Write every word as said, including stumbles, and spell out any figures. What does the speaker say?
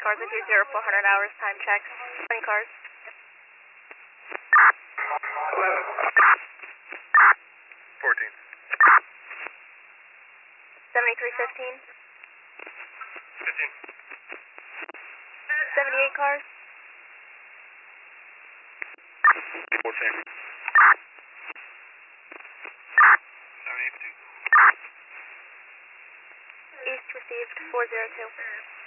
cars with your zero four hundred hours time check. twenty cars. eleven. fourteen. seventy-three fifteen. fifteen. seventy-eight cars. fourteen. seventy-eight fifteen. East received four zero two.